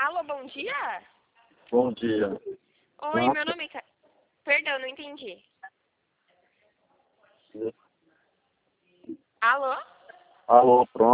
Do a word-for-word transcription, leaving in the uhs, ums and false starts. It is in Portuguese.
Alô, bom dia? Bom dia. Oi, Nossa. meu nome é... Ca- Perdão, não entendi. Alô? Alô, pronto.